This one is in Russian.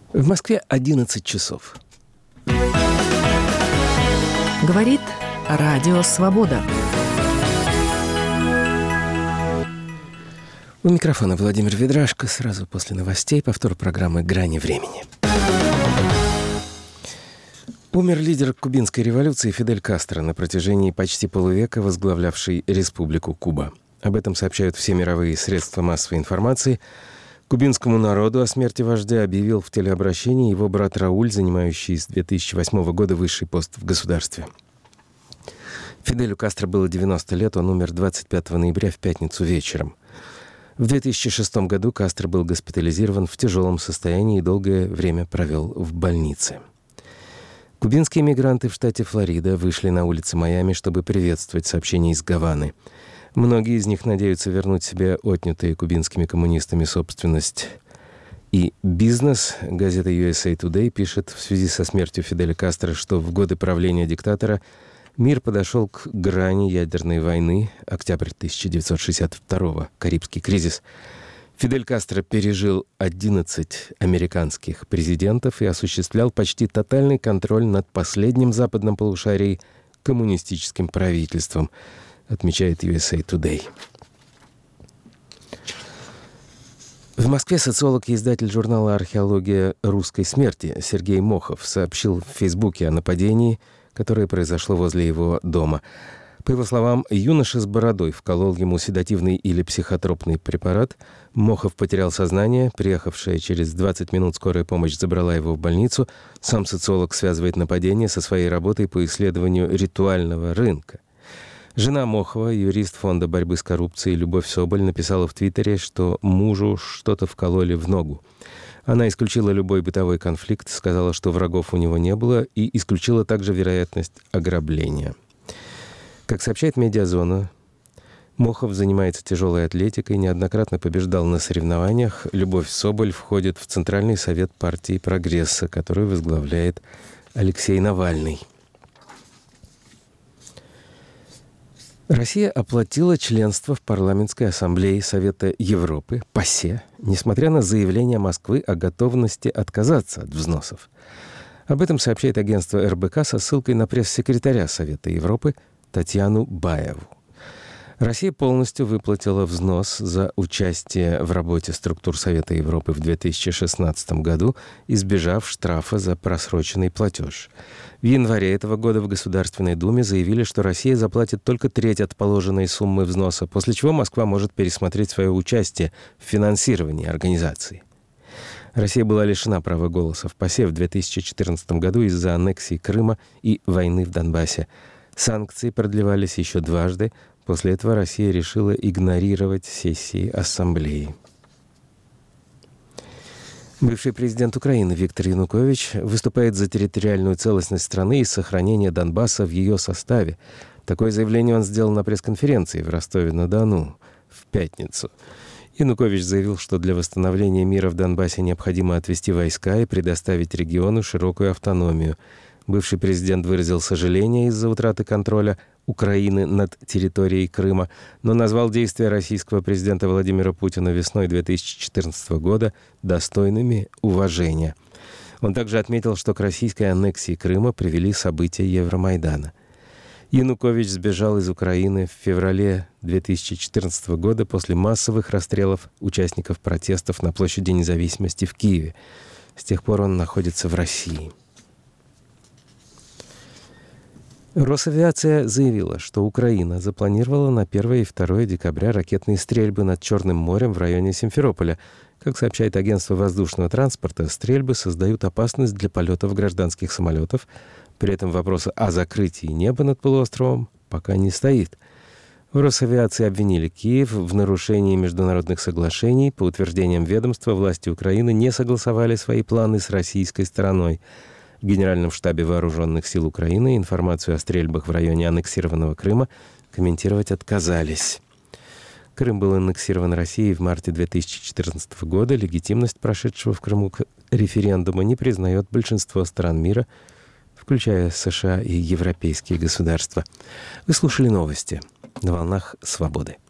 В Москве 11 часов. Говорит Радио Свобода. У микрофона Владимир Ведрашко. Сразу после новостей повтор программы «Грани времени». Умер лидер кубинской революции Фидель Кастро, на протяжении почти полувека возглавлявший Республику Куба. Об этом сообщают все мировые средства массовой информации. Кубинскому народу о смерти вождя объявил в телеобращении его брат Рауль, занимающий с 2008 года высший пост в государстве. Фиделю Кастро было 90 лет, он умер 25 ноября в пятницу вечером. В 2006 году Кастро был госпитализирован в тяжелом состоянии и долгое время провел в больнице. Кубинские мигранты в штате Флорида вышли на улицы Майами, чтобы приветствовать сообщения из Гаваны. Многие из них надеются вернуть себе отнятые кубинскими коммунистами собственность и бизнес. Газета USA Today пишет в связи со смертью Фиделя Кастро, что в годы правления диктатора мир подошел к грани ядерной войны. Октябрь 1962-го, Карибский кризис. Фидель Кастро пережил 11 американских президентов и осуществлял почти тотальный контроль над последним западным полушарием коммунистическим правительством, отмечает USA Today. В Москве социолог и издатель журнала «Археология русской смерти» Сергей Мохов сообщил в Фейсбуке о нападении, которое произошло возле его дома. По его словам, юноша с бородой вколол ему седативный или психотропный препарат. Мохов потерял сознание. Приехавшая через 20 минут скорая помощь забрала его в больницу. Сам социолог связывает нападение со своей работой по исследованию ритуального рынка. Жена Мохова, юрист фонда борьбы с коррупцией Любовь Соболь, написала в Твиттере, что мужу что-то вкололи в ногу. Она исключила любой бытовой конфликт, сказала, что врагов у него не было, и исключила также вероятность ограбления. Как сообщает «Медиазона», Мохов занимается тяжелой атлетикой, неоднократно побеждал на соревнованиях. Любовь Соболь входит в Центральный совет партии «Прогресса», который возглавляет Алексей Навальный. Россия оплатила членство в Парламентской ассамблее Совета Европы, ПАСЕ, несмотря на заявление Москвы о готовности отказаться от взносов. Об этом сообщает агентство РБК со ссылкой на пресс-секретаря Совета Европы Татьяну Баеву. Россия полностью выплатила взнос за участие в работе структур Совета Европы в 2016 году, избежав штрафа за просроченный платеж. В январе этого года в Государственной Думе заявили, что Россия заплатит только треть от положенной суммы взноса, после чего Москва может пересмотреть свое участие в финансировании организации. Россия была лишена права голоса в ПАСЕ в 2014 году из-за аннексии Крыма и войны в Донбассе. Санкции продлевались еще дважды. После этого Россия решила игнорировать сессии Ассамблеи. Бывший президент Украины Виктор Янукович выступает за территориальную целостность страны и сохранение Донбасса в ее составе. Такое заявление он сделал на пресс-конференции в Ростове-на-Дону в пятницу. Янукович заявил, что для восстановления мира в Донбассе необходимо отвести войска и предоставить региону широкую автономию. Бывший президент выразил сожаление из-за утраты контроля Украины над территорией Крыма, но назвал действия российского президента Владимира Путина весной 2014 года достойными уважения. Он также отметил, что к российской аннексии Крыма привели события Евромайдана. Янукович сбежал из Украины в феврале 2014 года после массовых расстрелов участников протестов на площади Независимости в Киеве. С тех пор он находится в России. Росавиация заявила, что Украина запланировала на 1 и 2 декабря ракетные стрельбы над Черным морем в районе Симферополя. Как сообщает агентство воздушного транспорта, стрельбы создают опасность для полетов гражданских самолетов. При этом вопрос о закрытии неба над полуостровом пока не стоит. В Росавиации обвинили Киев в нарушении международных соглашений. По утверждениям ведомства, власти Украины не согласовали свои планы с российской стороной. В Генеральном штабе Вооруженных сил Украины информацию о стрельбах в районе аннексированного Крыма комментировать отказались. Крым был аннексирован Россией в марте 2014 года. Легитимность прошедшего в Крыму референдума не признает большинство стран мира, включая США и европейские государства. Вы слушали новости на волнах Свободы.